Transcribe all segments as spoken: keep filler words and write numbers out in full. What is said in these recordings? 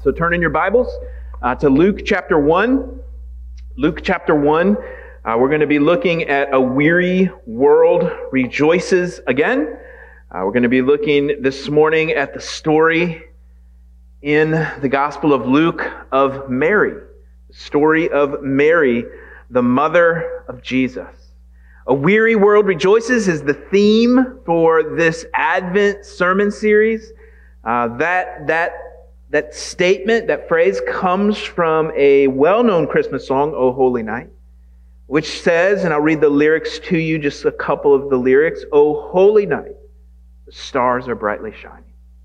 So turn in your Bibles uh, to Luke chapter one. Luke chapter one. Uh, we're going to be looking at a weary world rejoices again. Uh, we're going to be looking this morning at the story in the Gospel of Luke of Mary. The story of Mary, the mother of Jesus. A weary world rejoices is the theme for this Advent sermon series. Uh, that, that, that statement, that phrase comes from a well-known Christmas song, O Holy Night, which says, and I'll read the lyrics to you, just a couple of the lyrics, O holy night, the stars are brightly shining.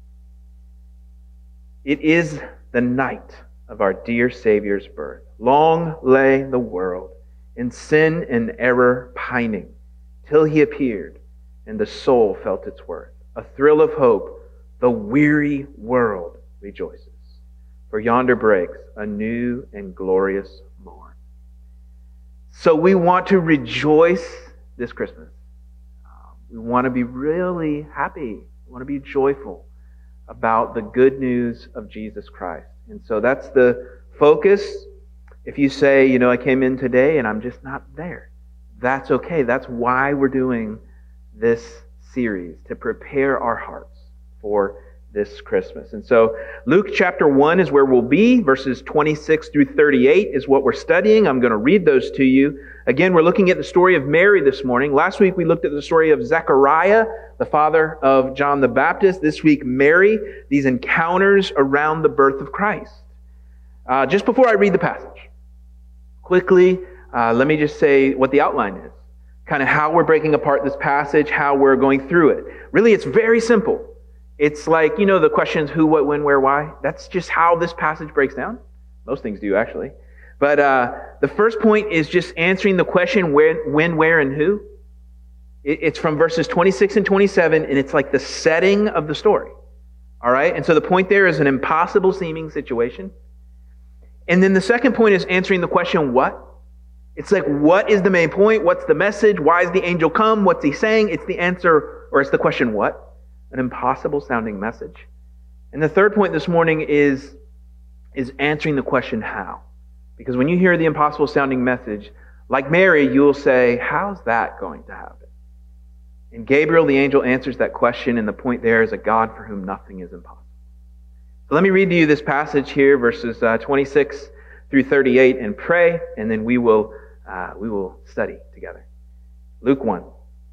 It is the night of our dear Savior's birth. Long lay the world in sin and error pining, till he appeared, and the soul felt its worth. A thrill of hope, the weary world rejoices. For yonder breaks a new and glorious morn. So we want to rejoice this Christmas. Um, we want to be really happy. We want to be joyful about the good news of Jesus Christ. And so that's the focus. If you say, you know, I came in today and I'm just not there, that's okay. That's why we're doing this series, to prepare our hearts for this Christmas. And so Luke chapter one is where we'll be. Verses twenty-six through thirty-eight is what we're studying. I'm going to read those to you. Again, we're looking at the story of Mary this morning. Last week we looked at the story of Zechariah, the father of John the Baptist. This week, Mary, these encounters around the birth of Christ. Uh, just before I read the passage, quickly, uh, let me just say what the outline is. Kind of how we're breaking apart this passage, how we're going through it. Really, it's very simple. It's like, you know, the questions who, what, when, where, why. That's just how this passage breaks down. Most things do, actually. But uh, the first point is just answering the question where, when, where, and who. It, it's from verses twenty-six and twenty-seven, and it's like the setting of the story. All right? And so the point there is an impossible seeming situation. And then the second point is answering the question, what? It's like, what is the main point? What's the message? Why is the angel come? What's he saying? It's the answer, or it's the question, what? An impossible sounding message. And the third point this morning is, is answering the question, how? Because when you hear the impossible sounding message, like Mary, you'll say, how's that going to happen? And Gabriel, the angel, answers that question, and the point there is a God for whom nothing is impossible. So let me read to you this passage here, verses uh, twenty-six through thirty-eight, and pray, and then we will uh, we will study together. Luke one.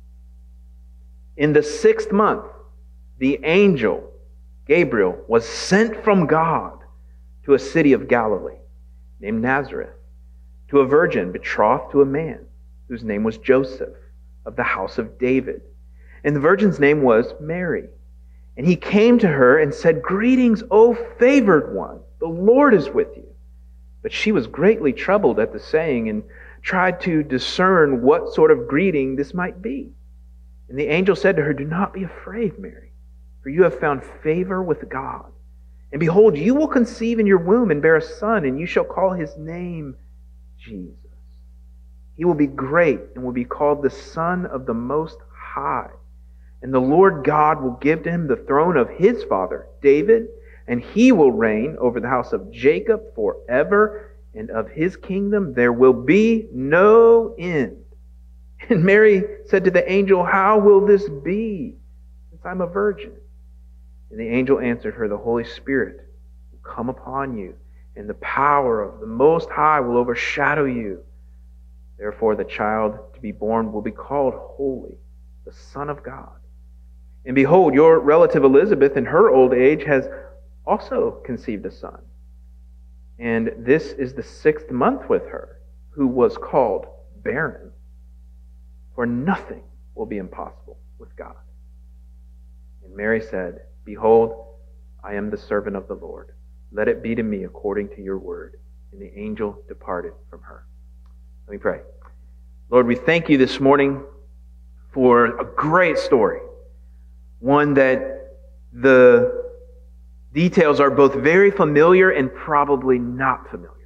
In the sixth month, the angel Gabriel was sent from God to a city of Galilee named Nazareth, to a virgin betrothed to a man whose name was Joseph, of the house of David. And the virgin's name was Mary. And he came to her and said, "Greetings, O favored one, the Lord is with you." But she was greatly troubled at the saying and tried to discern what sort of greeting this might be. And the angel said to her, "Do not be afraid, Mary, for you have found favor with God. And behold, you will conceive in your womb and bear a son, and you shall call his name Jesus. He will be great and will be called the Son of the Most High. And the Lord God will give to him the throne of his father, David, and he will reign over the house of Jacob forever, and of his kingdom there will be no end." And Mary said to the angel, "How will this be, since I'm a virgin?" And the angel answered her, "The Holy Spirit will come upon you, and the power of the Most High will overshadow you. Therefore the child to be born will be called Holy, the Son of God. And behold, your relative Elizabeth in her old age has also conceived a son. And this is the sixth month with her, who was called barren. For nothing will be impossible with God." And Mary said, "Behold, I am the servant of the Lord. Let it be to me according to your word." And the angel departed from her. Let me pray. Lord, we thank you this morning for a great story. One that the details are both very familiar and probably not familiar.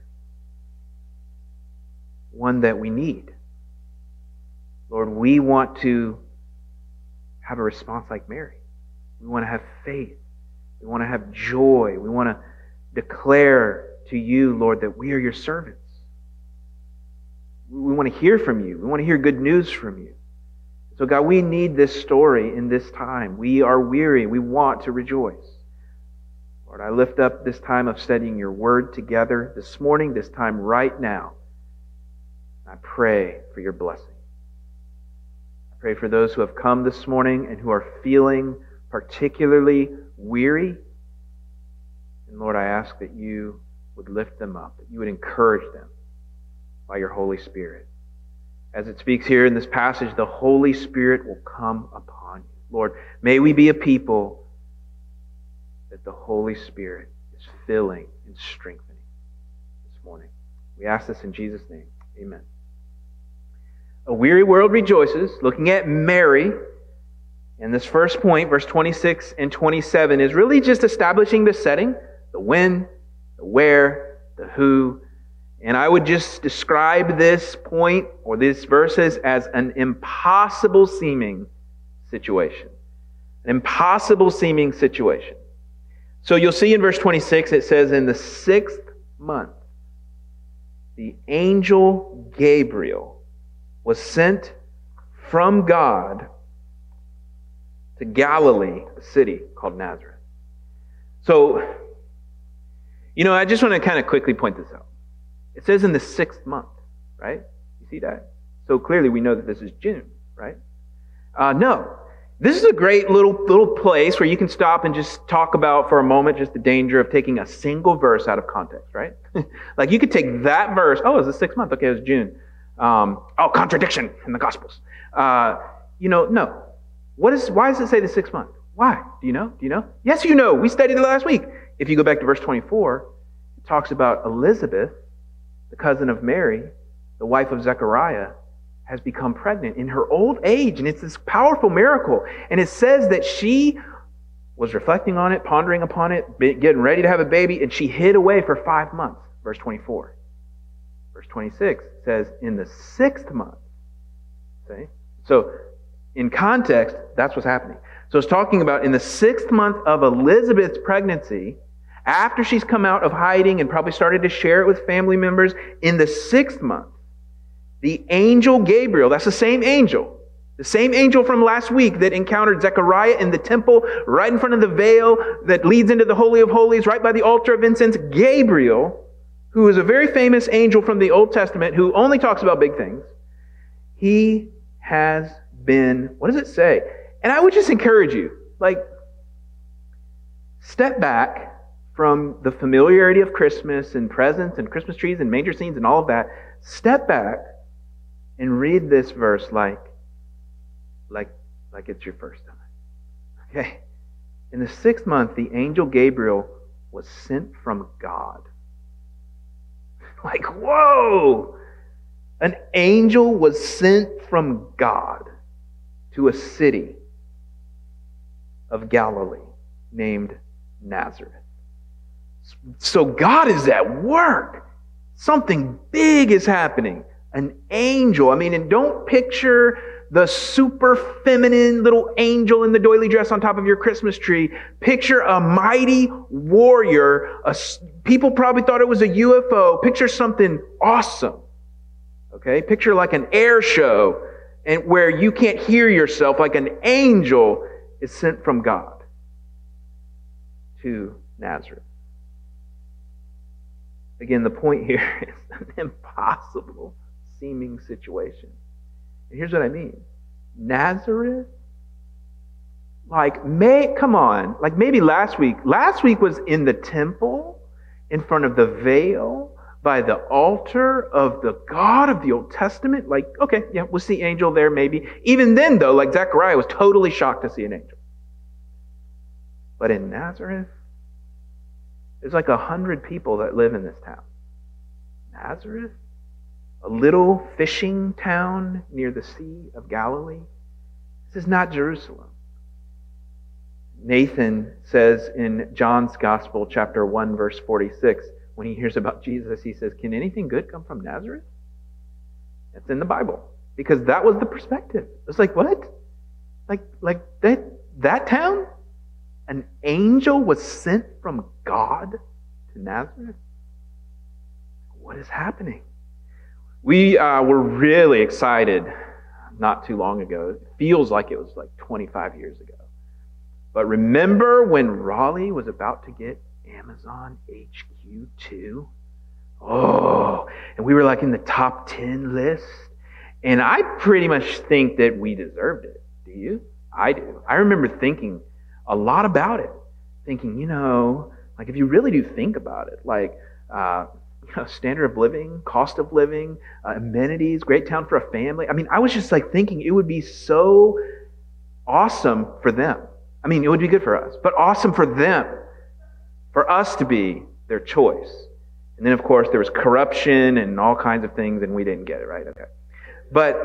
One that we need. Lord, we want to have a response like Mary. We want to have faith. We want to have joy. We want to declare to you, Lord, that we are your servants. We want to hear from you. We want to hear good news from you. So God, we need this story in this time. We are weary. We want to rejoice. Lord, I lift up this time of studying your word together this morning, this time right now. I pray for your blessing. I pray for those who have come this morning and who are feeling particularly weary. And Lord, I ask that you would lift them up, that you would encourage them by your Holy Spirit. As it speaks here in this passage, the Holy Spirit will come upon you. Lord, may we be a people that the Holy Spirit is filling and strengthening this morning. We ask this in Jesus' name. Amen. A weary world rejoices, looking at Mary. And this first point, verse twenty-six and twenty-seven, is really just establishing the setting, the when, the where, the who. And I would just describe this point or these verses as an impossible seeming situation. An impossible seeming situation. So you'll see in verse twenty-six, it says, in the sixth month, the angel Gabriel was sent from God to Galilee, a city called Nazareth. So, you know, I just want to kind of quickly point this out. It says in the sixth month, right? You see that? So clearly we know that this is June, right? Uh, no. This is a great little little place where you can stop and just talk about for a moment just the danger of taking a single verse out of context, right? Like you could take that verse, oh, it's the sixth month, okay, it was June. Um, oh, contradiction in the Gospels. Uh, you know, no. What is? Why does it say the sixth month? Why? Do you know? Do you know? Yes, you know. We studied it last week. If you go back to verse twenty-four, it talks about Elizabeth, the cousin of Mary, the wife of Zechariah, has become pregnant in her old age. And it's this powerful miracle. And it says that she was reflecting on it, pondering upon it, getting ready to have a baby, and she hid away for five months. Verse twenty-four. Verse twenty-six says, in the sixth month. See? So, in context, that's what's happening. So it's talking about in the sixth month of Elizabeth's pregnancy, after she's come out of hiding and probably started to share it with family members, in the sixth month, the angel Gabriel, that's the same angel, the same angel from last week that encountered Zechariah in the temple, right in front of the veil that leads into the Holy of Holies, right by the altar of incense, Gabriel, who is a very famous angel from the Old Testament who only talks about big things, he has been, what does it say? And I would just encourage you, like, step back from the familiarity of Christmas and presents and Christmas trees and manger scenes and all of that. Step back and read this verse like, like, like it's your first time. Okay? In the sixth month, the angel Gabriel was sent from God. Like, whoa! An angel was sent from God to a city of Galilee named Nazareth. So God is at work. Something big is happening. An angel. I mean, and don't picture the super feminine little angel in the doily dress on top of your Christmas tree. Picture a mighty warrior. A, people probably thought it was a U F O. Picture something awesome. Okay? Picture like an air show and where you can't hear yourself, like an angel is sent from God to Nazareth. Again, the point here is an impossible seeming situation. And here's what I mean. Nazareth, like, may, come on, like maybe last week. Last week was in the temple, in front of the veil, by the altar of the God of the Old Testament. Like, okay, yeah, we'll see angel there maybe. Even then, though, like Zechariah was totally shocked to see an angel. But in Nazareth, there's like a hundred people that live in this town. Nazareth? A little fishing town near the Sea of Galilee? This is not Jerusalem. Nathan says in John's Gospel, chapter one, verse forty-six, when he hears about Jesus, he says, can anything good come from Nazareth? That's in the Bible. Because that was the perspective. It's like, what? Like, like that, that town? An angel was sent from God to Nazareth? What is happening? We uh, were really excited not too long ago. It feels like it was like twenty-five years ago. But remember when Raleigh was about to get Amazon H Q two? Oh, and we were like in the top ten list. And I pretty much think that we deserved it. Do you? I do. I remember thinking a lot about it. Thinking, you know, like if you really do think about it, like uh, you know, standard of living, cost of living, uh, amenities, great town for a family. I mean, I was just like thinking it would be so awesome for them. I mean, it would be good for us, but awesome for them, for us to be their choice. And then, of course, there was corruption and all kinds of things, and we didn't get it, right? Okay. But,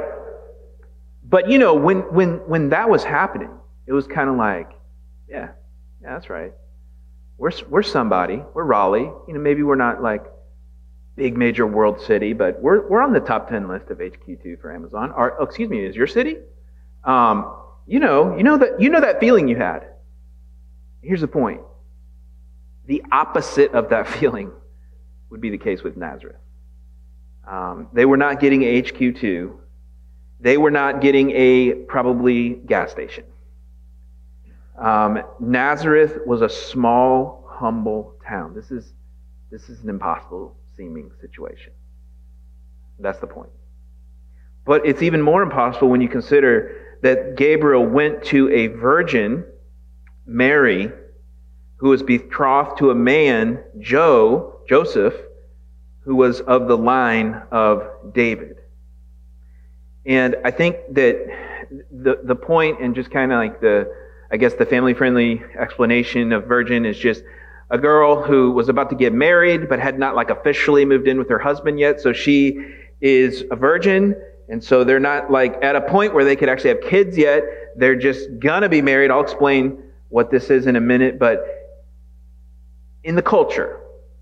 but you know, when when when that was happening, it was kind of like, yeah, yeah, that's right. We're we're somebody. We're Raleigh. You know, maybe we're not like big major world city, but we're we're on the top ten list of H Q two for Amazon. Or, oh, excuse me, is your city? Um, you know, you know that you know that feeling you had. Here's the point. The opposite of that feeling would be the case with Nazareth. Um, they were not getting a H Q two. They were not getting a probably gas station. Um, Nazareth was a small, humble town. This is this is an impossible seeming situation. That's the point. But it's even more impossible when you consider that Gabriel went to a virgin, Mary, who was betrothed to a man, Joe, Joseph, who was of the line of David. And I think that the the point and just kind of like the, I guess the family-friendly explanation of virgin is just a girl who was about to get married but had not like officially moved in with her husband yet. So she is a virgin, and so they're not like at a point where they could actually have kids yet. They're just gonna be married. I'll explain what this is in a minute, but in the culture,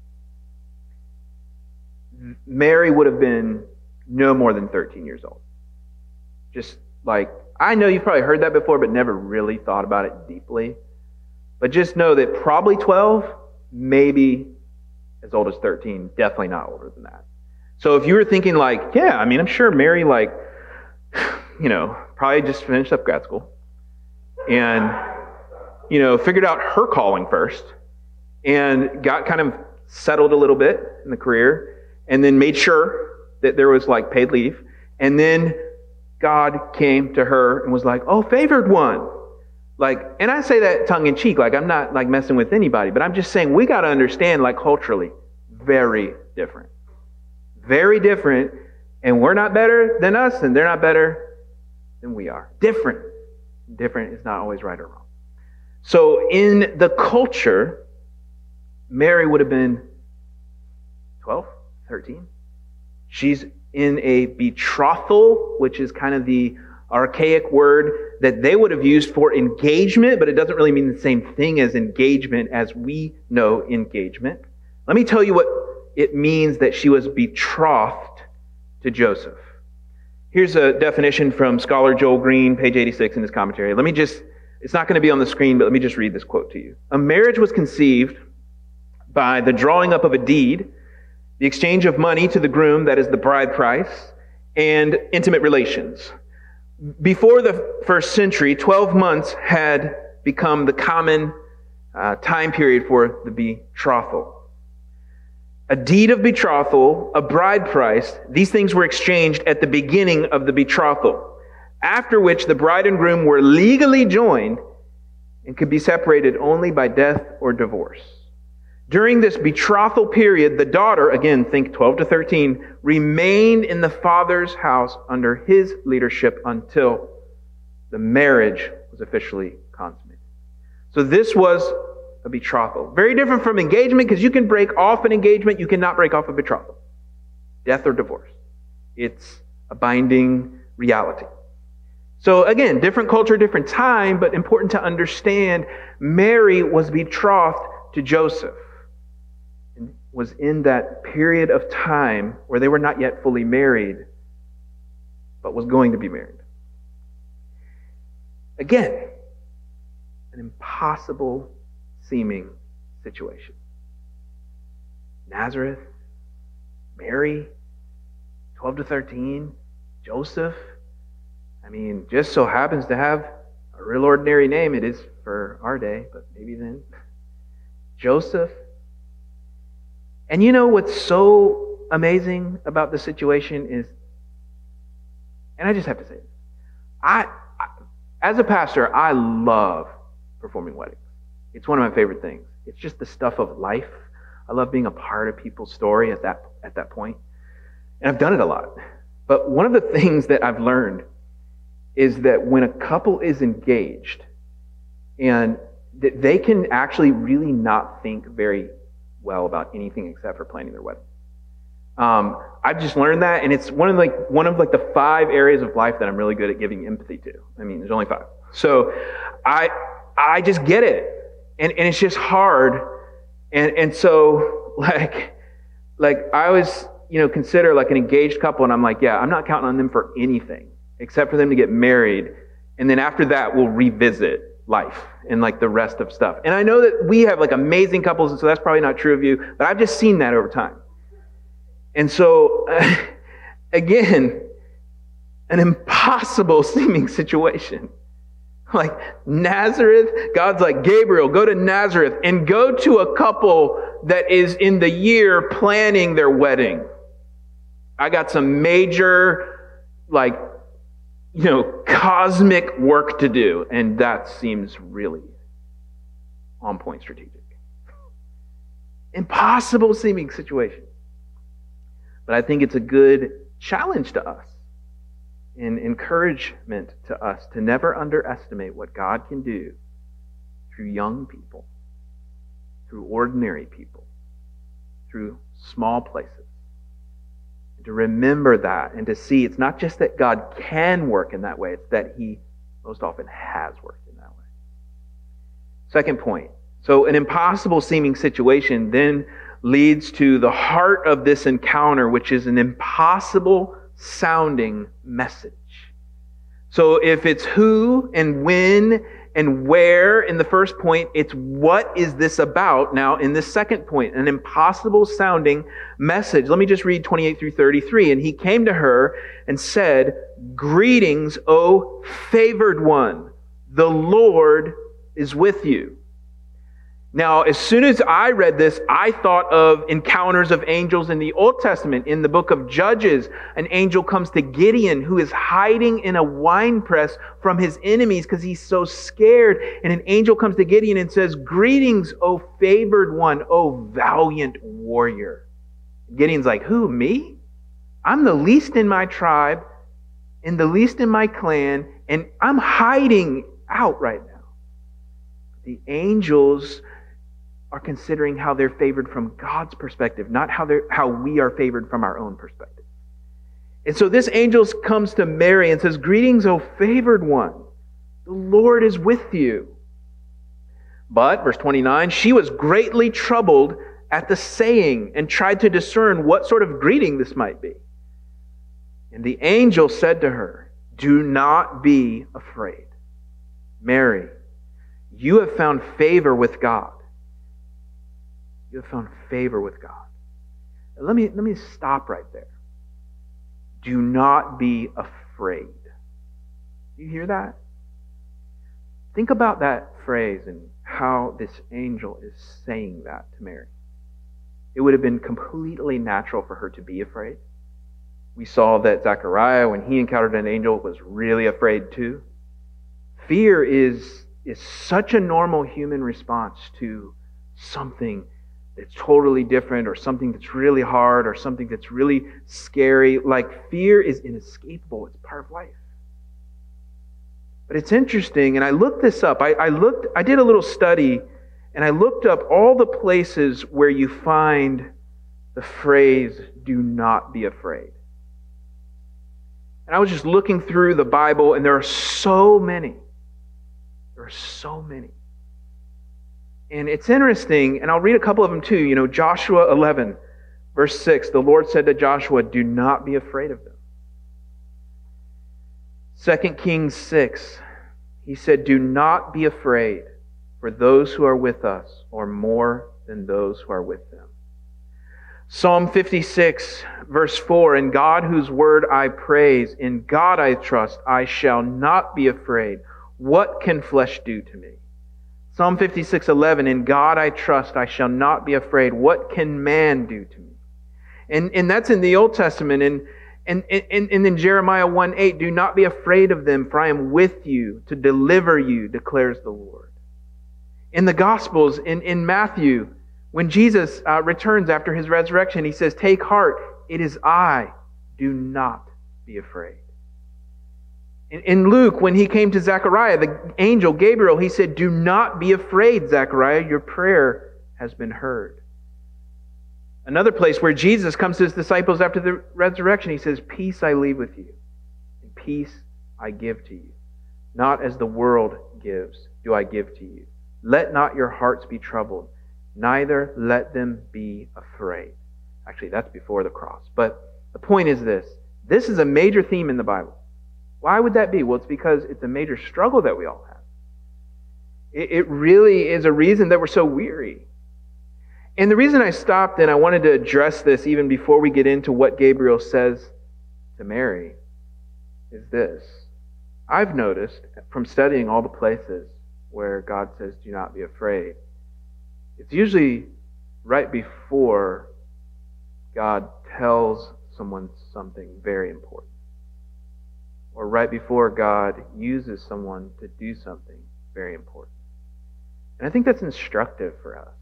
Mary would have been no more than thirteen years old. Just like, I know you've probably heard that before, but never really thought about it deeply. But just know that probably twelve, maybe as old as thirteen, definitely not older than that. So if you were thinking like, yeah, I mean, I'm sure Mary, like, you know, probably just finished up grad school and, you know, figured out her calling first and got kind of settled a little bit in the career and then made sure that there was like paid leave. And then God came to her and was like, oh, favored one. Like, and I say that tongue in cheek, like I'm not like messing with anybody, but I'm just saying we got to understand, like, culturally, very different. Very different. And we're not better than us, and they're not better than we are. Different. Different is not always right or wrong. So in the culture, Mary would have been twelve, thirteen. She's in a betrothal, which is kind of the archaic word that they would have used for engagement, but it doesn't really mean the same thing as engagement as we know engagement. Let me tell you what it means that she was betrothed to Joseph. Here's a definition from scholar Joel Green, page eighty-six in his commentary. Let me just, it's not going to be on the screen, but let me just read this quote to you. A marriage was conceived by the drawing up of a deed, the exchange of money to the groom, that is the bride price, and intimate relations. Before the first century, twelve months had become the common uh, time period for the betrothal. A deed of betrothal, a bride price, these things were exchanged at the beginning of the betrothal, after which the bride and groom were legally joined and could be separated only by death or divorce. During this betrothal period, the daughter, again, think twelve to thirteen, remained in the father's house under his leadership until the marriage was officially consummated. So this was a betrothal. Very different from engagement, because you can break off an engagement, you cannot break off a betrothal. Death or divorce. It's a binding reality. So again, different culture, different time, but important to understand, Mary was betrothed to Joseph. Was in that period of time where they were not yet fully married, but was going to be married. Again, an impossible seeming situation. Nazareth, Mary, twelve to thirteen, Joseph. I mean, just so happens to have a real ordinary name. It is for our day, but maybe then. Joseph. And you know what's so amazing about the situation is, and I just have to say this, I, I as a pastor, I love performing weddings. It's one of my favorite things. It's just the stuff of life. I love being a part of people's story at that at that point. And I've done it a lot. But one of the things that I've learned is that when a couple is engaged and that they can actually really not think very well about anything except for planning their wedding. Um, I've just learned that, and it's one of like one of like the five areas of life that I'm really good at giving empathy to. I mean, there's only five. So I I just get it. And and it's just hard. And and so like like I always, you know, consider like an engaged couple, and I'm like, yeah, I'm not counting on them for anything except for them to get married. And then after that, we'll revisit life and like the rest of stuff. And I know that we have like amazing couples, and so that's probably not true of you, but I've just seen that over time. And so, uh, again, an impossible seeming situation. Like Nazareth, God's like, Gabriel, go to Nazareth and go to a couple that is in the year planning their wedding. I got some major, like, you know, cosmic work to do, and that seems really on point strategic. Impossible seeming situation. But I think it's a good challenge to us and encouragement to us to never underestimate what God can do through young people, through ordinary people, through small places. To remember that and to see it's not just that God can work in that way, it's that He most often has worked in that way. Second point. So an impossible seeming situation then leads to the heart of this encounter, which is an impossible sounding message. So if it's who and when and where in the first point, it's what is this about now in this second point, an impossible sounding message. Let me just read twenty-eight through thirty-three. And he came to her and said, "Greetings, O favored one, the Lord is with you." Now, as soon as I read this, I thought of encounters of angels in the Old Testament. In the book of Judges, an angel comes to Gideon, who is hiding in a winepress from his enemies because he's so scared. And an angel comes to Gideon and says, "Greetings, O favored one, O valiant warrior." Gideon's like, "Who, me? I'm the least in my tribe and the least in my clan, and I'm hiding out right now." The angels are considering how they're favored from God's perspective, not how they're how we are favored from our own perspective. And so this angel comes to Mary and says, "Greetings, O favored one, the Lord is with you." But, verse twenty-nine, she was greatly troubled at the saying and tried to discern what sort of greeting this might be. And the angel said to her, "Do not be afraid, Mary, you have found favor with God." You have found favor with God. Let me, let me stop right there. Do not be afraid. You hear that? Think about that phrase and how this angel is saying that to Mary. It would have been completely natural for her to be afraid. We saw that Zechariah, when he encountered an angel, was really afraid too. Fear is, is such a normal human response to something that's totally different, or something that's really hard, or something that's really scary. Like, fear is inescapable. It's part of life. But it's interesting, and I looked this up. I, I looked, I did a little study, and I looked up all the places where you find the phrase, "do not be afraid." And I was just looking through the Bible, and there are so many. There are so many. And it's interesting, and I'll read a couple of them too. You know, Joshua eleven, verse six, the Lord said to Joshua, "Do not be afraid of them." Second Kings six, he said, "Do not be afraid, for those who are with us are more than those who are with them." Psalm fifty-six, verse four, in God whose word I praise, in God I trust, I shall not be afraid. What can flesh do to me? Psalm fifty-six, eleven, in God I trust, I shall not be afraid. What can man do to me? And, and that's in the Old Testament. And, and, and, and in Jeremiah one eight, do not be afraid of them, for I am with you to deliver you, declares the Lord. In the Gospels, in, in Matthew, when Jesus uh, returns after his resurrection, he says, take heart, it is I, do not be afraid. In, in Luke, when he came to Zechariah, the angel Gabriel, he said, do not be afraid, Zechariah, your prayer has been heard. Another place where Jesus comes to his disciples after the resurrection, he says, peace I leave with you, and peace I give to you. Not as the world gives, do I give to you. Let not your hearts be troubled, neither let them be afraid. Actually, that's before the cross. But the point is this. This is a major theme in the Bible. Why would that be? Well, it's because it's a major struggle that we all have. It, it really is a reason that we're so weary. And the reason I stopped and I wanted to address this even before we get into what Gabriel says to Mary is this. I've noticed from studying all the places where God says, do not be afraid, it's usually right before God tells someone something very important. Or right before God uses someone to do something very important. And I think that's instructive for us.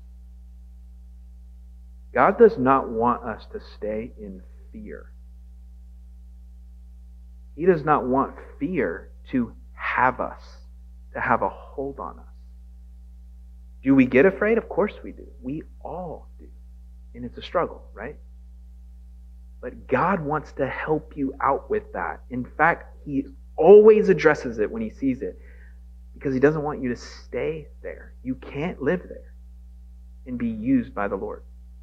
God does not want us to stay in fear. He does not want fear to have us, to have a hold on us. Do we get afraid? Of course we do. We all do. And it's a struggle, right? But God wants to help you out with that. In fact, He always addresses it when He sees it because He doesn't want you to stay there. You can't live there and be used by the Lord.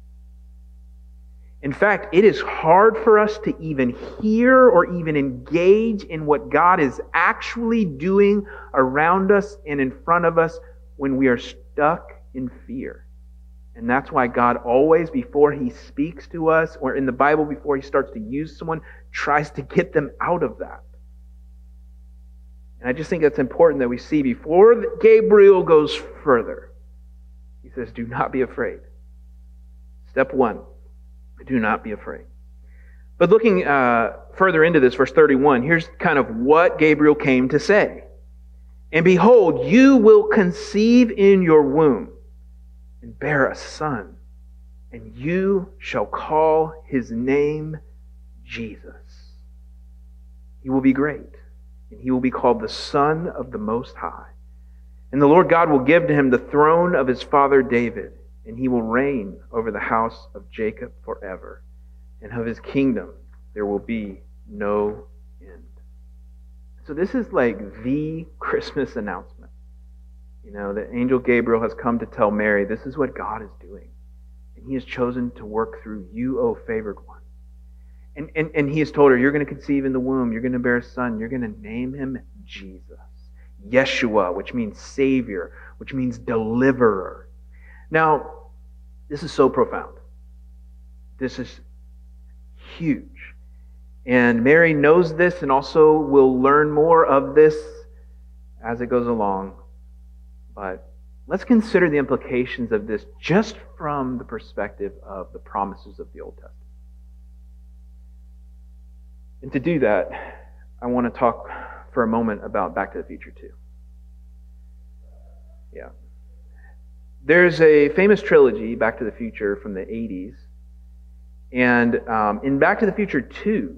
In fact, it is hard for us to even hear or even engage in what God is actually doing around us and in front of us when we are stuck in fear. And that's why God always, before He speaks to us, or in the Bible, before He starts to use someone, tries to get them out of that. And I just think that's important that we see before Gabriel goes further. He says, do not be afraid. Step one, do not be afraid. But looking uh, further into this, verse thirty-one, here's kind of what Gabriel came to say. And behold, you will conceive in your womb and bear a son, and you shall call his name Jesus. He will be great, and he will be called the Son of the Most High. And the Lord God will give to him the throne of his father David, and he will reign over the house of Jacob forever, and of his kingdom there will be no end. So this is like the Christmas announcement. You know, the angel Gabriel has come to tell Mary, this is what God is doing. And He has chosen to work through you, O favored one. And, and, and He has told her, you're going to conceive in the womb, you're going to bear a son, you're going to name him Jesus. Yeshua, which means Savior, which means Deliverer. Now, this is so profound. This is huge. And Mary knows this and also will learn more of this as it goes along. But let's consider the implications of this just from the perspective of the promises of the Old Testament. And to do that, I want to talk for a moment about Back to the Future two. Yeah. There's a famous trilogy, Back to the Future, from the eighties. And um, in Back to the Future two,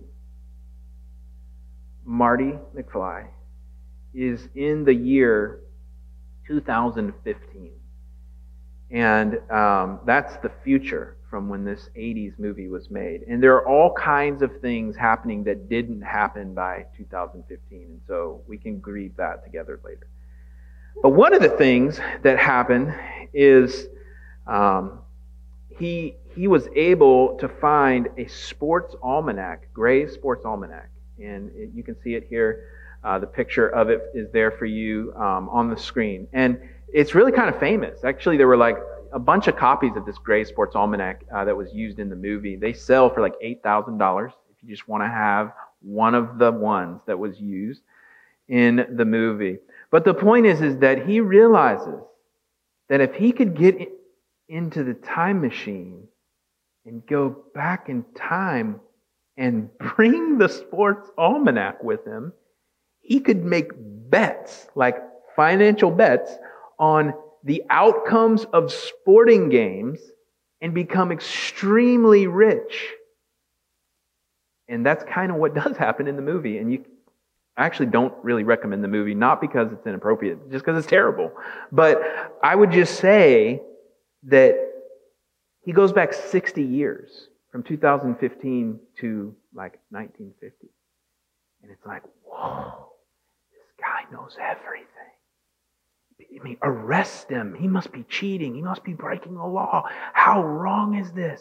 Marty McFly is in the year two thousand fifteen. And um, that's the future from when this eighties movie was made. And there are all kinds of things happening that didn't happen by two thousand fifteen. And so we can grieve that together later. But one of the things that happened is um, he he was able to find a sports almanac, Gray's Sports Almanac. And it, you can see it here. Uh, the picture of it is there for you um, on the screen. And it's really kind of famous. Actually, there were like a bunch of copies of this Gray Sports Almanac uh, that was used in the movie. They sell for like eight thousand dollars if you just want to have one of the ones that was used in the movie. But the point is, is that he realizes that if he could get into the time machine and go back in time and bring the Sports Almanac with him, he could make bets, like financial bets, on the outcomes of sporting games and become extremely rich. And that's kind of what does happen in the movie. And you I actually don't really recommend the movie, not because it's inappropriate, just because it's terrible. But I would just say that he goes back sixty years, from two thousand fifteen to like nineteen fifty. And it's like, whoa, this guy knows everything. I mean, arrest him. He must be cheating. He must be breaking the law. How wrong is this?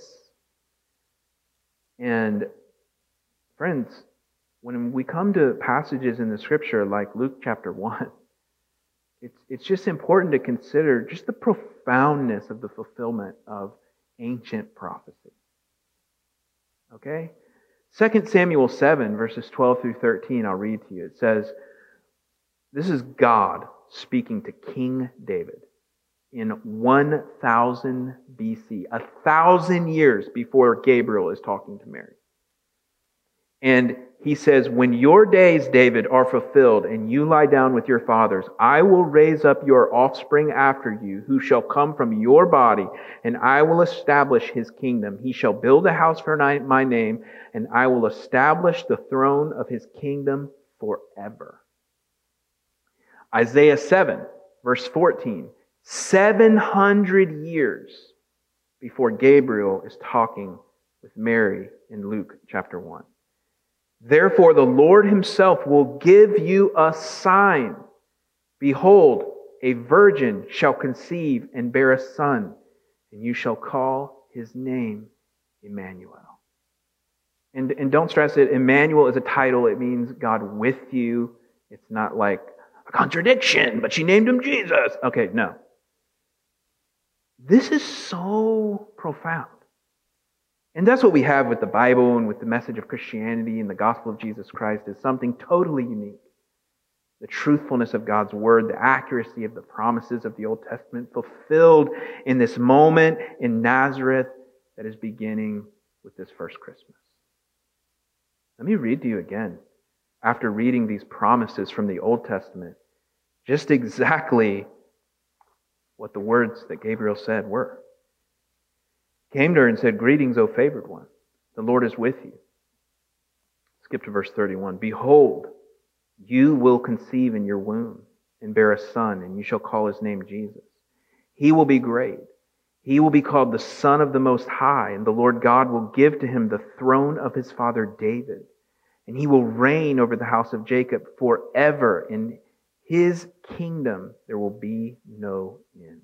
And friends, when we come to passages in the Scripture like Luke chapter one, it's, it's just important to consider just the profoundness of the fulfillment of ancient prophecy. Okay? Second Samuel seven, verses twelve through thirteen, I'll read to you. It says, this is God speaking to King David in one thousand B C, a thousand years before Gabriel is talking to Mary. And he says, when your days, David, are fulfilled and you lie down with your fathers, I will raise up your offspring after you, who shall come from your body, and I will establish his kingdom. He shall build a house for my name, and I will establish the throne of his kingdom forever. Isaiah seven, verse fourteen, seven hundred years before Gabriel is talking with Mary in Luke chapter one. Therefore, the Lord himself will give you a sign. Behold, a virgin shall conceive and bear a son, and you shall call his name Emmanuel. And, and don't stress it, Emmanuel is a title. It means God with you. It's not like a contradiction, but she named him Jesus. Okay, no. This is so profound. And that's what we have with the Bible and with the message of Christianity and the gospel of Jesus Christ, is something totally unique. The truthfulness of God's word, the accuracy of the promises of the Old Testament fulfilled in this moment in Nazareth that is beginning with this first Christmas. Let me read to you again, after reading these promises from the Old Testament, just exactly what the words that Gabriel said were. Came to her and said, greetings, O favored one. The Lord is with you. Skip to verse thirty-one. Behold, you will conceive in your womb and bear a son, and you shall call his name Jesus. He will be great. He will be called the Son of the Most High, and the Lord God will give to him the throne of his father David, and he will reign over the house of Jacob forever. In his kingdom there will be no end.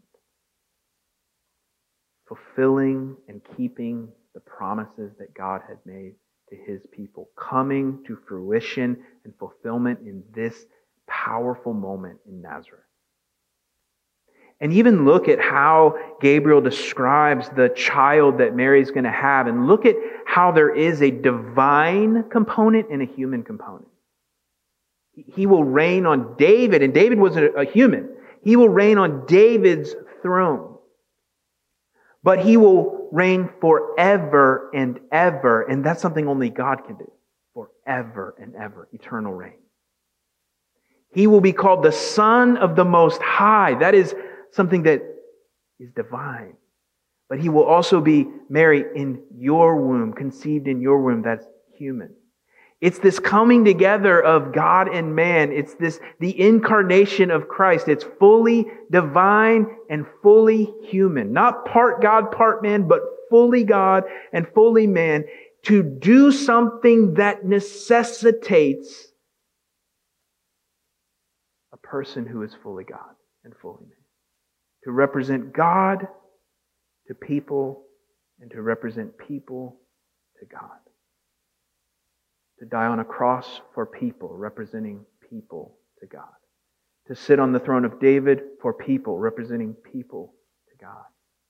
Fulfilling and keeping the promises that God had made to his people, coming to fruition and fulfillment in this powerful moment in Nazareth. And even look at how Gabriel describes the child that Mary's going to have, and look at how there is a divine component and a human component. He will reign on David, and David was a human. He will reign on David's throne. But he will reign forever and ever. And that's something only God can do. Forever and ever. Eternal reign. He will be called the Son of the Most High. That is something that is divine. But he will also be, Mary, in your womb, conceived in your womb. That's human. It's this coming together of God and man. It's this, the incarnation of Christ. It's fully divine and fully human. Not part God, part man, but fully God and fully man, to do something that necessitates a person who is fully God and fully man. To represent God to people and to represent people to God. To die on a cross for people, representing people to God. To sit on the throne of David for people, representing people to God.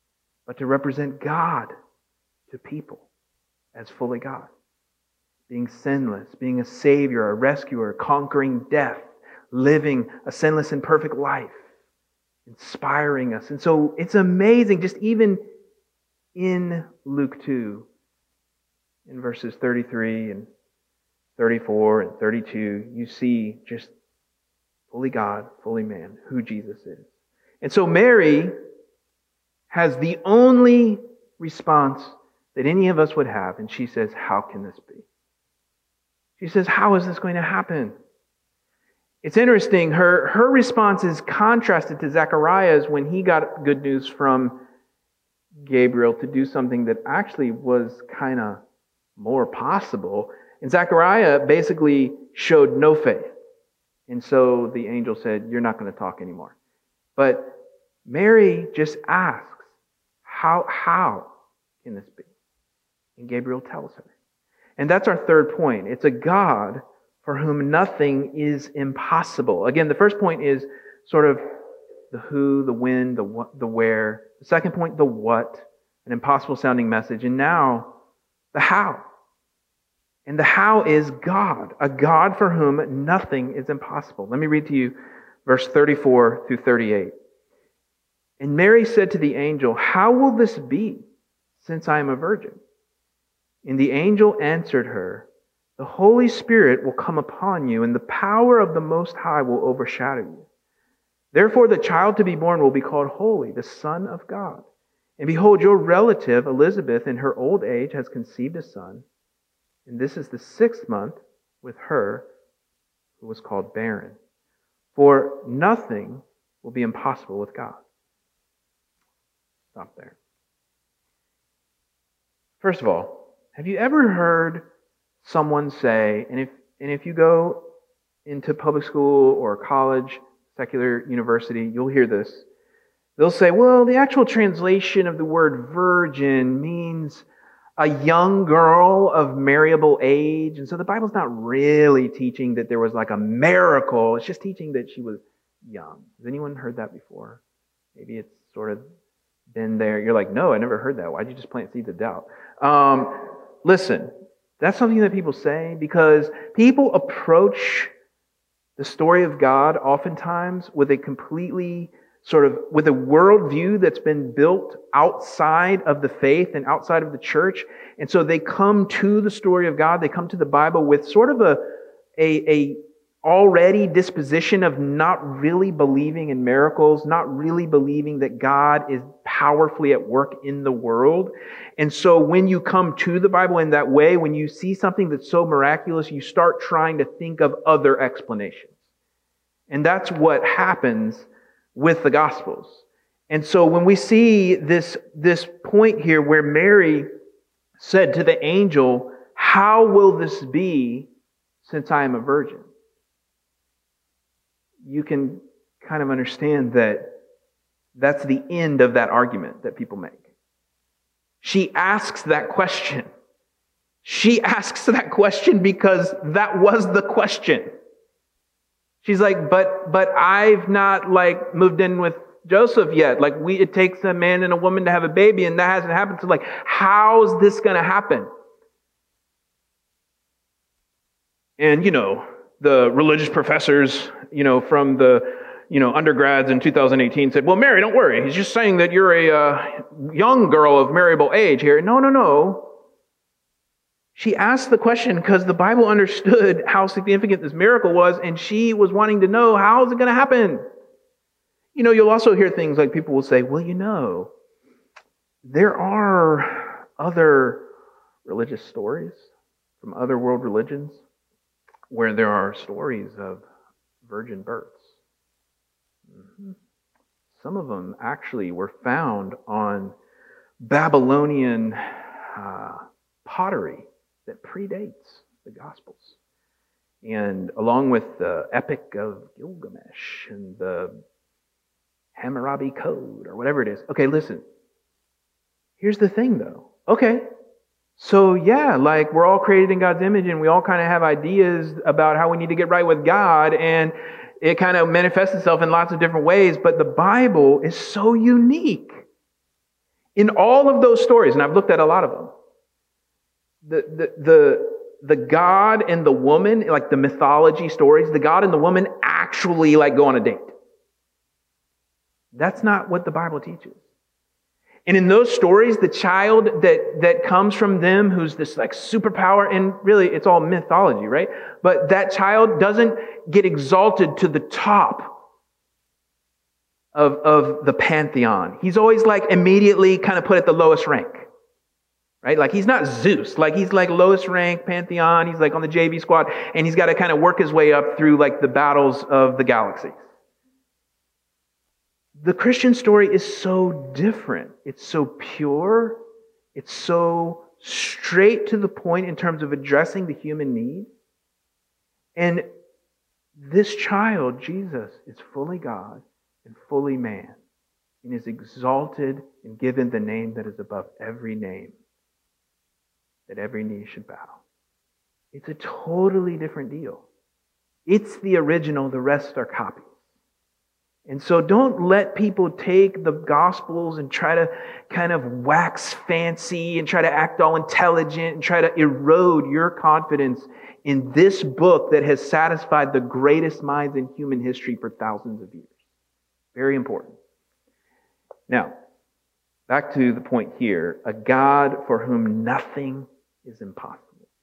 but to represent God to people as fully God. Being sinless, being a Savior, a rescuer, conquering death, living a sinless and perfect life, inspiring us. And so it's amazing, just even in Luke two, in verses thirty-three and thirty-four and thirty-two, you see just fully God, fully man, who Jesus is. And so Mary has the only response that any of us would have, and she says, how can this be? She says, how is this going to happen? It's interesting, her, her response is contrasted to Zechariah's when he got good news from Gabriel to do something that actually was kind of more possible. And Zechariah basically showed no faith. And so the angel said, you're not going to talk anymore. But Mary just asks, how, how can this be? And Gabriel tells her. And that's our third point. It's a God for whom nothing is impossible. Again, the first point is sort of the who, the when, the what, the where. The second point, the what, an impossible sounding message. And now, the how. And the how is God, a God for whom nothing is impossible. Let me read to you verse thirty-four through thirty-eight. And Mary said to the angel, how will this be, since I am a virgin? And the angel answered her, the Holy Spirit will come upon you, and the power of the Most High will overshadow you. Therefore the child to be born will be called Holy, the Son of God. And behold, your relative Elizabeth in her old age has conceived a son, and this is the sixth month with her who was called barren. For nothing will be impossible with God. Stop there. First of all, have you ever heard someone say, and if and if you go into public school or college, secular university, you'll hear this. They'll say, well, the actual translation of the word virgin means a young girl of marriable age. And so the Bible's not really teaching that there was like a miracle. It's just teaching that she was young. Has anyone heard that before? Maybe it's sort of been there. You're like, no, I never heard that. Why'd you just plant seeds of doubt? Um, listen, that's something that people say because people approach the story of God oftentimes with a completely sort of, with a worldview that's been built outside of the faith and outside of the church. And so they come to the story of God, they come to the Bible with sort of a, a, a already disposition of not really believing in miracles, not really believing that God is powerfully at work in the world. And so when you come to the Bible in that way, when you see something that's so miraculous, you start trying to think of other explanations. And that's what happens with the Gospels. And so when we see this, this point here where Mary said to the angel, how will this be since I am a virgin? You can kind of understand that that's the end of that argument that people make. She asks that question. She asks that question because that was the question. She's like, but but I've not like moved in with Joseph yet. Like we, it takes a man and a woman to have a baby, and that hasn't happened. So like, how's this going to happen? And you know, the religious professors, you know, from the you know undergrads in two thousand eighteen said, "Well, Mary, don't worry. He's just saying that you're a uh, young girl of marriable age here." No, no, no. She asked the question because the Bible understood how significant this miracle was, and she was wanting to know, how is it going to happen? You know, you'll also hear things like people will say, well, you know, there are other religious stories from other world religions where there are stories of virgin births. Mm-hmm. Some of them actually were found on Babylonian uh, pottery that predates the Gospels. And along with the Epic of Gilgamesh and the Hammurabi Code or whatever it is. Okay, listen. Here's the thing though. Okay, so yeah, like we're all created in God's image and we all kind of have ideas about how we need to get right with God, and it kind of manifests itself in lots of different ways, but the Bible is so unique. In all of those stories, and I've looked at a lot of them, the, the, the, the God and the woman, like the mythology stories, the God and the woman actually like go on a date. That's not what the Bible teaches. And in those stories, the child that, that comes from them, who's this like superpower, and really it's all mythology, right? But that child doesn't get exalted to the top of, of the pantheon. He's always like immediately kind of put at the lowest rank, right? Like he's not Zeus. Like he's like lowest rank pantheon. He's like on the J V squad, and he's got to kind of work his way up through like the battles of the galaxies. The Christian story is so different. It's so pure. It's so straight to the point in terms of addressing the human need. And this child, Jesus, is fully God and fully man, and is exalted and given the name that is above every name, that every knee should bow. It's a totally different deal. It's the original, the rest are copies. And so don't let people take the Gospels and try to kind of wax fancy and try to act all intelligent and try to erode your confidence in this book that has satisfied the greatest minds in human history for thousands of years. Very important. Now, back to the point here, a God for whom nothing is impossible.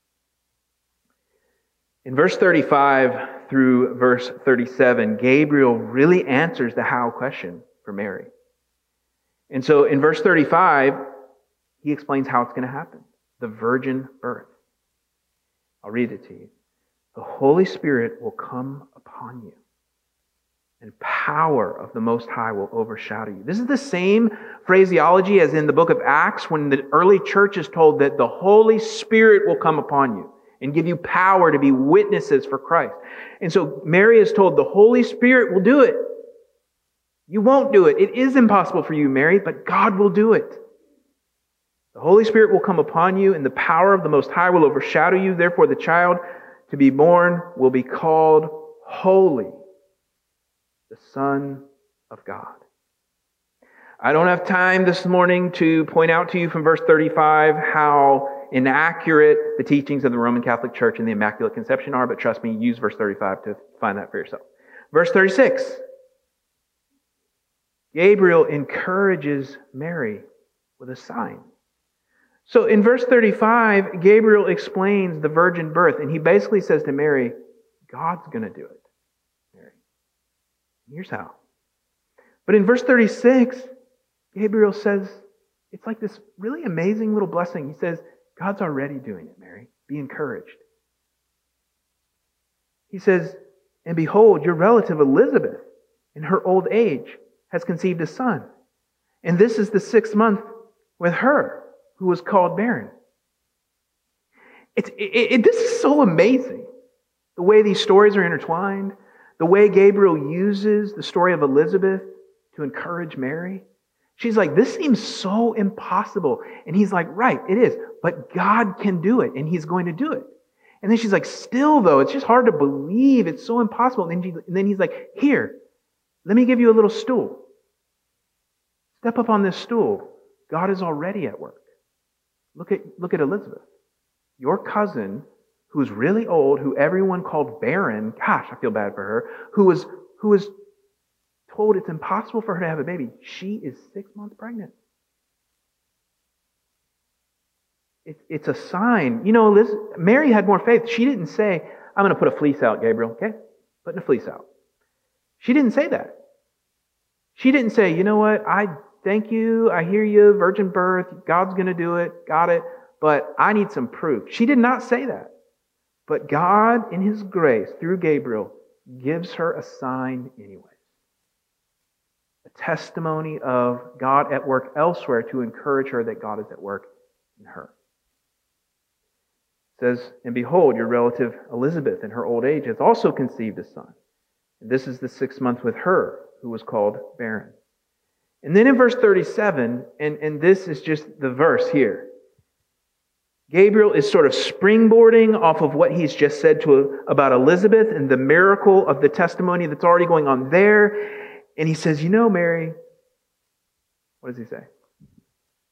In verse thirty-five through verse thirty-seven, Gabriel really answers the how question for Mary. And so in verse thirty-five, he explains how it's going to happen. The virgin birth. I'll read it to you. The Holy Spirit will come upon you, and power of the Most High will overshadow you. This is the same phraseology as in the book of Acts when the early church is told that the Holy Spirit will come upon you and give you power to be witnesses for Christ. And so Mary is told the Holy Spirit will do it. You won't do it. It is impossible for you, Mary, but God will do it. The Holy Spirit will come upon you, and the power of the Most High will overshadow you. Therefore, the child to be born will be called Holy, the Son of God. I don't have time this morning to point out to you from verse thirty-five how inaccurate the teachings of the Roman Catholic Church and the Immaculate Conception are, but trust me, use verse thirty-five to find that for yourself. Verse thirty-six, Gabriel encourages Mary with a sign. So in verse thirty-five, Gabriel explains the virgin birth, and he basically says to Mary, God's going to do it, Mary. Here's how. But in verse thirty-six, Gabriel says, it's like this really amazing little blessing. He says, God's already doing it, Mary. Be encouraged. He says, and behold, your relative Elizabeth, in her old age, has conceived a son. And this is the sixth month with her, who was called barren. It's, it, it, this is so amazing. The way these stories are intertwined, the way Gabriel uses the story of Elizabeth to encourage Mary. She's like, this seems so impossible. And he's like, right, it is. But God can do it, and he's going to do it. And then she's like, still though, it's just hard to believe. It's so impossible. And then, she, and then he's like, here, let me give you a little stool. Step up on this stool. God is already at work. Look at, look at Elizabeth. Your cousin, who's really old, who everyone called barren, gosh, I feel bad for her, who was, who was told it's impossible for her to have a baby. She is six months pregnant. It, it's a sign. You know, Liz, Mary had more faith. She didn't say, I'm going to put a fleece out, Gabriel, okay? Putting a fleece out. She didn't say that. She didn't say, you know what, I thank you, I hear you, virgin birth, God's going to do it, got it, but I need some proof. She did not say that. But God, in His grace, through Gabriel, gives her a sign anyway. A testimony of God at work elsewhere to encourage her that God is at work in her. It says, and behold, your relative Elizabeth in her old age has also conceived a son. And this is the sixth month with her, who was called barren. And then in verse thirty-seven, and, and this is just the verse here, Gabriel is sort of springboarding off of what he's just said to about Elizabeth and the miracle of the testimony that's already going on there. And he says, you know, Mary, what does he say?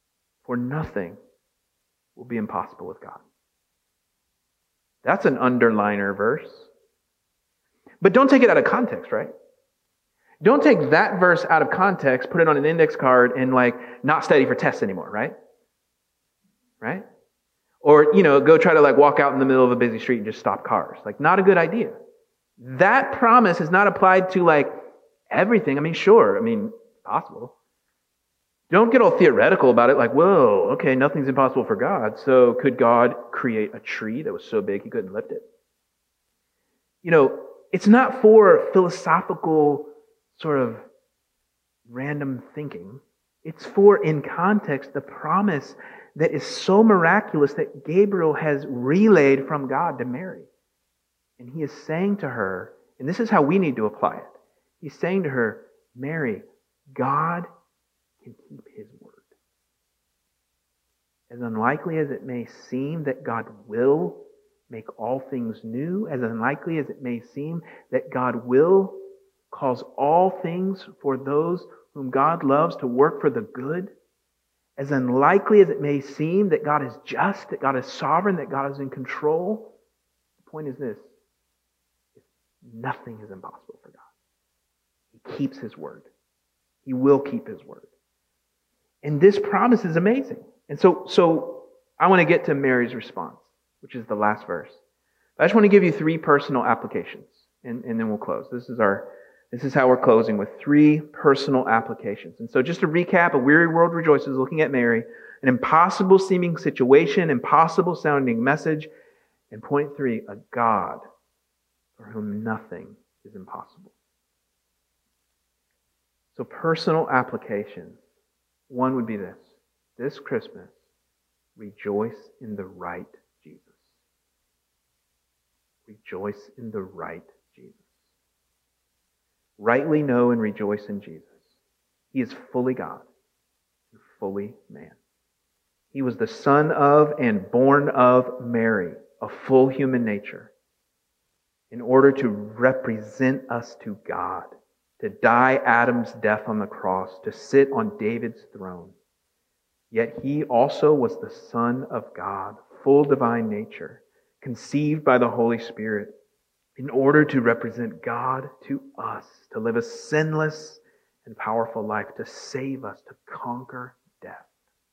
For nothing will be impossible with God. That's an underliner verse. But don't take it out of context, right? Don't take that verse out of context, put it on an index card, and like not study for tests anymore, right? Right? Or, you know, go try to like walk out in the middle of a busy street and just stop cars. Like, not a good idea. That promise is not applied to like everything. I mean, sure, I mean, possible. Don't get all theoretical about it, like, whoa, okay, nothing's impossible for God. So could God create a tree that was so big he couldn't lift it? You know, it's not for philosophical sort of random thinking. It's for, in context, the promise that is so miraculous that Gabriel has relayed from God to Mary. And he is saying to her, and this is how we need to apply it. He's saying to her, Mary, God can keep his word. As unlikely as it may seem that God will make all things new, as unlikely as it may seem that God will cause all things for those whom God loves to work for the good, as unlikely as it may seem that God is just, that God is sovereign, that God is in control, the point is this: nothing is impossible for God. He keeps his word. He will keep his word. And this promise is amazing. And so, so I want to get to Mary's response, which is the last verse. I just want to give you three personal applications, and, and then we'll close. This is our, this is how we're closing, with three personal applications. And so just to recap, a weary world rejoices, looking at Mary, an impossible seeming situation, impossible sounding message, and point three, a God for whom nothing is impossible. So personal applications. One would be this: this Christmas, rejoice in the right Jesus. Rejoice in the right Jesus. Rightly know and rejoice in Jesus. He is fully God and fully man. He was the son of and born of Mary, a full human nature, in order to represent us to God, to die Adam's death on the cross, to sit on David's throne. Yet he also was the Son of God, full divine nature, conceived by the Holy Spirit, in order to represent God to us, to live a sinless and powerful life, to save us, to conquer death.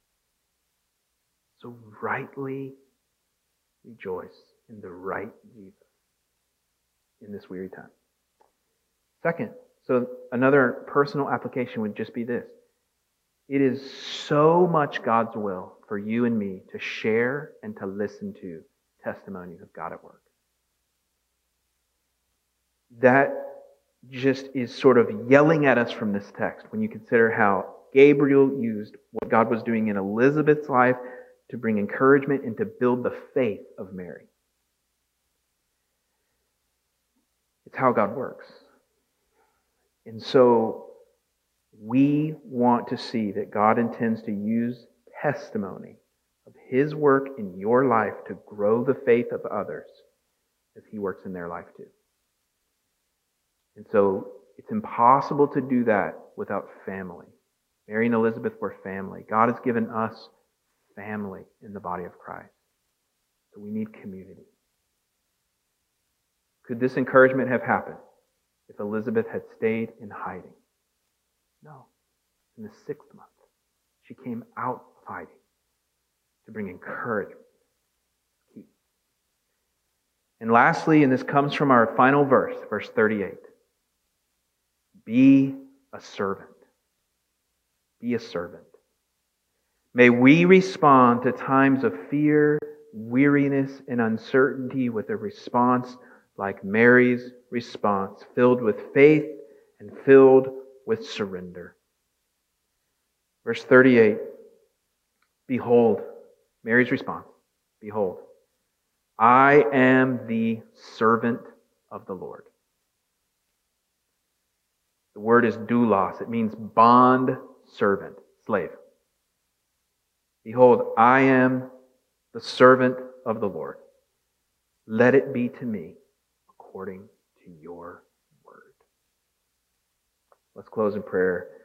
So rightly rejoice in the right Jesus in this weary time. Second, so another personal application would just be this: it is so much God's will for you and me to share and to listen to testimonies of God at work. That just is sort of yelling at us from this text when you consider how Gabriel used what God was doing in Elizabeth's life to bring encouragement and to build the faith of Mary. It's how God works. And so we want to see that God intends to use testimony of his work in your life to grow the faith of others as he works in their life too. And so it's impossible to do that without family. Mary and Elizabeth were family. God has given us family in the body of Christ. So we need community. Could this encouragement have happened if Elizabeth had stayed in hiding? No. In the sixth month, she came out of hiding to bring encouragement. Key. And lastly, and this comes from our final verse, verse thirty-eight. Be a servant. Be a servant. May we respond to times of fear, weariness, and uncertainty with a response like Mary's response, filled with faith and filled with surrender. Verse thirty-eight, behold, Mary's response, behold, I am the servant of the Lord. The word is doulos. It means bond servant, slave. Behold, I am the servant of the Lord. Let it be to me according to your word. Let's close in prayer.